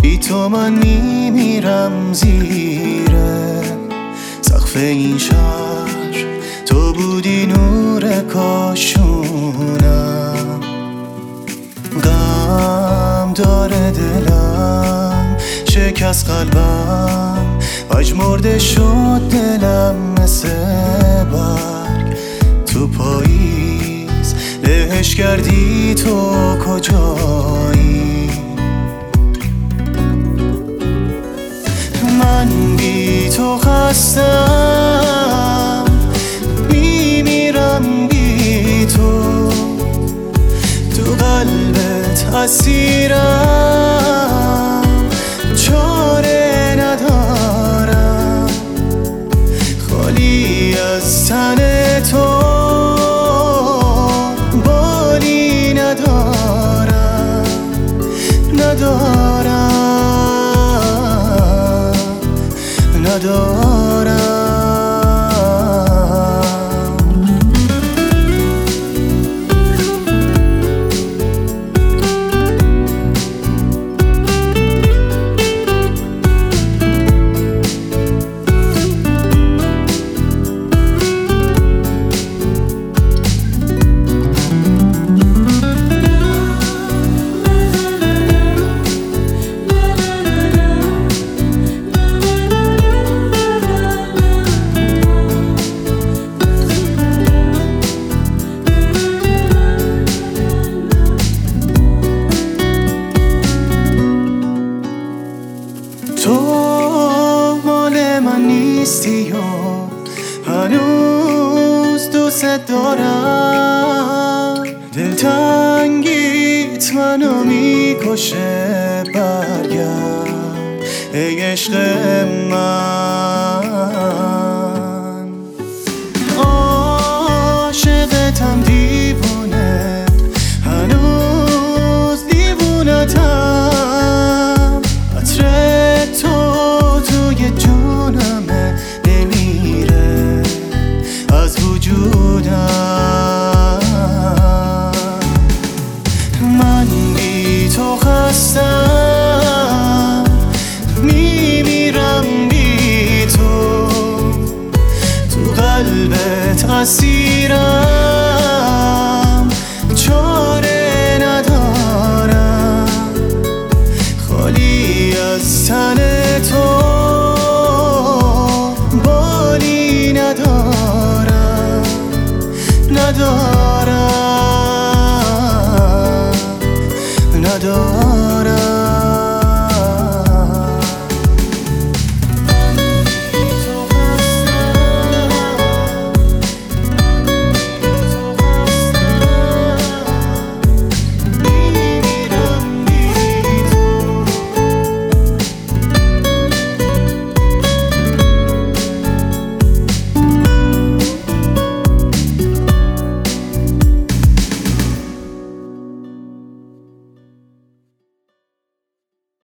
بی تو من میمیرم زیر سقف این شهر، تو بودی نور کاشونم. غم داره دلم، شکست قلبم، پژمرده شد دلم مثل برگ تو پاییز. لهش کردی تو کجایی؟ من بی تو خستم، میمیرم بی تو، تو قلبت اسیرم، چاره ندارم، خالی از تن تو بالی ندارم، ندارم. تو مال من نیستی و هنوز دوست دارم، دلتنگیت منو میکشه. برگرد ای عشق من، عاشقتم دیوونه، هنوز دیوونتم. توی جونمه نمیره از وجودم. من بی تو خستم، میمیرم بی تو، تو قلبت اسیرم، چاره ندارم، خالی از تن